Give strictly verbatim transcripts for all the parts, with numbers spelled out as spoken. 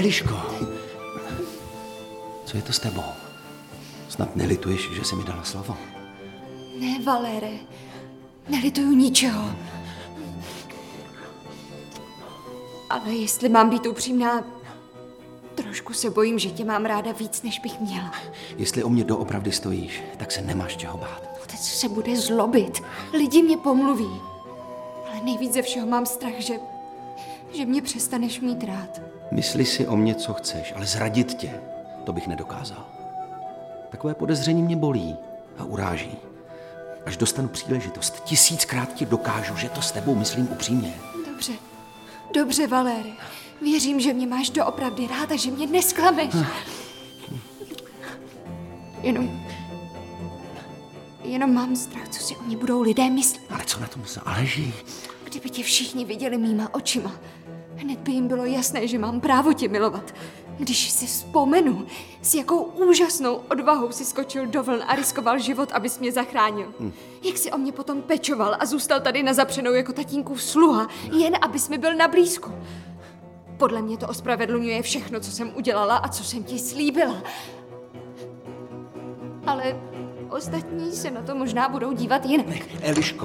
Eliško, co je to s tebou? Snad nelituješ, že jsi mi dala slovo? Ne, Valére, nelituju ničeho. Ale jestli mám být upřímná, trošku se bojím, že tě mám ráda víc, než bych měla. Jestli o mě doopravdy stojíš, tak se nemáš čeho bát. Otec se bude zlobit. Lidi mě pomluví. Ale nejvíc ze všeho mám strach, že, že mě přestaneš mít rád. Mysli si o mě, co chceš, ale zradit tě, to bych nedokázal. Takové podezření mě bolí a uráží. Až dostanu příležitost, tisíckrát ti dokážu, že to s tebou myslím upřímně. Dobře, dobře, Valére. Věřím, že mě máš doopravdy rád a že mě nesklameš. Jenom... Jenom mám strach, co si o mě budou lidé myslet. Ale co na tom záleží? Kdyby tě všichni viděli mýma očima, hned by jim bylo jasné, že mám právo tě milovat. Když si vzpomenu, s jakou úžasnou odvahou si skočil do vln a riskoval život, abys mě zachránil. Hmm. Jak si o mě potom pečoval a zůstal tady na zapřenou jako tatínkův sluha, jen abys mi byl na blízku. Podle mě to ospravedlňuje všechno, co jsem udělala a co jsem ti slíbila. Ale ostatní se na to možná budou dívat jinak. Eliško.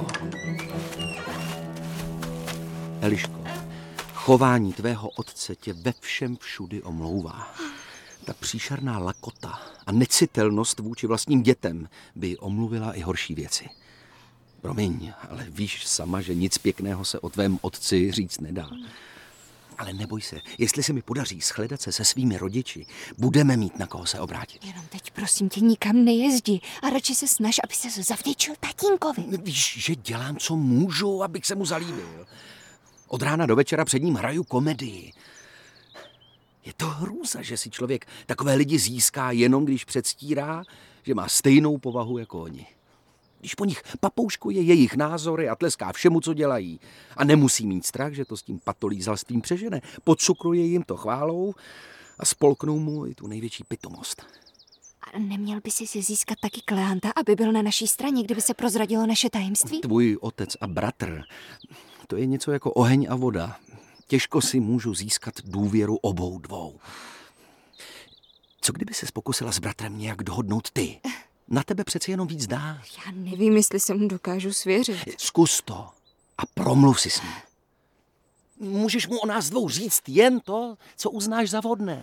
Eliško, chování tvého otce tě ve všem všudy omlouvá. Ta příšerná lakota a necitelnost vůči vlastním dětem by omluvila i horší věci. Promiň, ale víš sama, že nic pěkného se o tvém otci říct nedá. Ale neboj se, jestli se mi podaří shledat se se svými rodiči, budeme mít na koho se obrátit. Jenom teď prosím tě nikam nejezdi a radši se snaž, aby se zavděčil tatínkovi. Víš, že dělám, co můžu, abych se mu zalíbil. Od rána do večera před ním hraju komedii. Je to hrůza, že si člověk takové lidi získá jenom, když předstírá, že má stejnou povahu jako oni. Když po nich papouškuje jejich názory a tleská všemu, co dělají. A nemusí mít strach, že to s tím patolízalstvím přežene. Podcukruje jim to chválou a spolknou mu i tu největší pitomost. A neměl by si si získat taky Kleanta, aby byl na naší straně, kdyby se prozradilo naše tajemství? Tvůj otec a bratr, to je něco jako oheň a voda. Těžko si můžu získat důvěru obou dvou. Co kdyby se pokusila s bratrem nějak dohodnout ty? Na tebe přeci jenom víc dá. Já nevím, jestli se mu dokážu svěřit. Zkus to a promluv si s ním. Můžeš mu o nás dvou říct jen to, co uznáš za vhodné.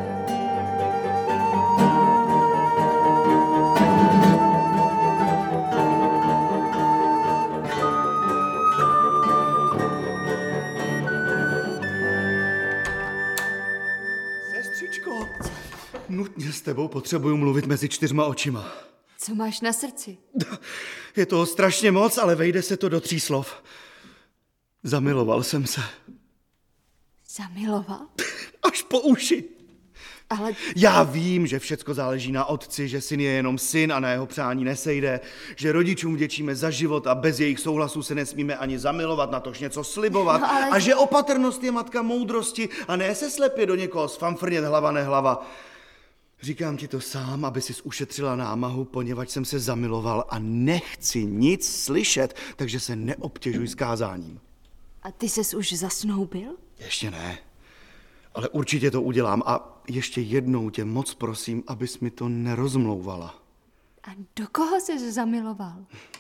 Sestřičko, nutně s tebou potřebuju mluvit mezi čtyřma očima. Co máš na srdci? Je toho strašně moc, ale vejde se to do tří slov. Zamiloval jsem se. Zamiloval? Až po uši. Ale... Já vím, že všecko záleží na otci, že syn je jenom syn a na jeho přání nesejde, že rodičům vděčíme za život a bez jejich souhlasu se nesmíme ani zamilovat, natož něco slibovat, no, ale... a že opatrnost je matka moudrosti a ne se slepě do někoho sfamfrnět hlava nehlava. Říkám ti to sám, aby sis ušetřila námahu, poněvadž jsem se zamiloval a nechci nic slyšet, takže se neobtěžuj s kázáním. A ty ses už zasnoubil? Ještě ne, ale určitě to udělám a ještě jednou tě moc prosím, abys mi to nerozmlouvala. A do koho ses zamiloval?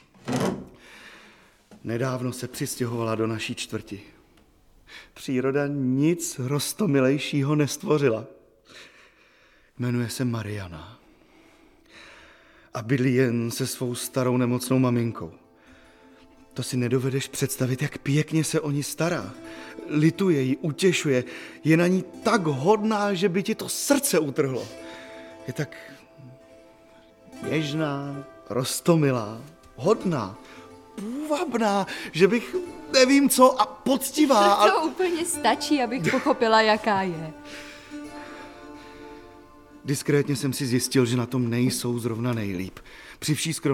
Nedávno se přistěhovala do naší čtvrti. Příroda nic roztomilejšího nestvořila. Jmenuje se Mariana a bydlí jen se svou starou nemocnou maminkou. To si nedovedeš představit, jak pěkně se o ní stará. Lituje ji, utěšuje, je na ní tak hodná, že by ti to srdce utrhlo. Je tak něžná, roztomilá, hodná, půvabná, že bych nevím co a poctivá. To a... úplně stačí, abych pochopila, jaká je. Diskrétně jsem si zjistil, že na tom nejsou zrovna nejlíp. Při vší skromnosti